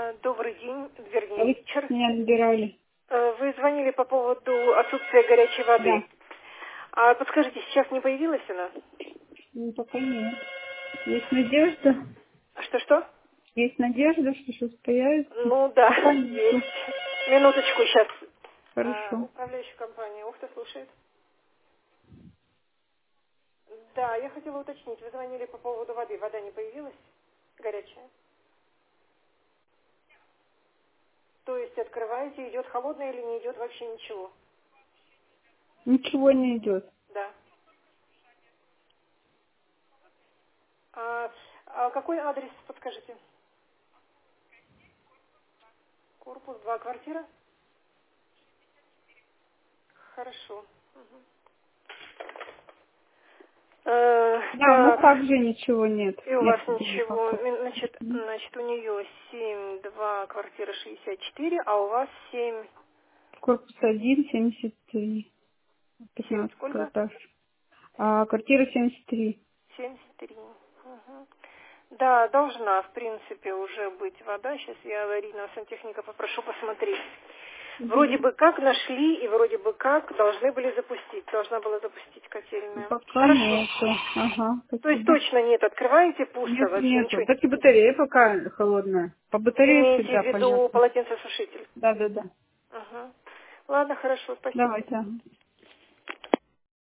Добрый день, А вернее, вы вечер. меня набирали? Вы звонили по поводу отсутствия горячей Да. воды. А подскажите, сейчас не появилась она? Ну, пока нет. Есть надежда? Что-что? Есть надежда, что сейчас появится? Ну да, Пока есть. нету. Минуточку сейчас. Хорошо. Управляющая компания. Ух ты, слушает. Да, я хотела уточнить. Вы звонили по поводу воды. Вода не появилась? Горячая? То есть открываете, идет холодная или не идет вообще ничего? Ничего не идет. Да. А какой адрес подскажите? Корпус 2, квартира? Хорошо. Да, у нас Так, также ничего нет. и у вас Нет, ничего. пока. Значит, у нее 7, 2, квартира 64, а у вас 7, Корпус 1, 73. 7 15 сколько? этаж. А квартира 73. 73. Мгм. Да, должна, в принципе, уже быть вода. Сейчас я аварийного сантехника попрошу посмотреть. Вроде Угу. бы как нашли и вроде бы как должны были запустить. Должна была запустить котельную. Пока Хорошо. нету. Ага, То есть спасибо. точно нет, открываете, пусто Нету, вообще, нету. ничего. Так и батарея пока холодная. По Вы батарее имеете всегда в виду понятно. полотенцесушитель? Да. Ага. Ладно, хорошо, спасибо. Давайте. Ага.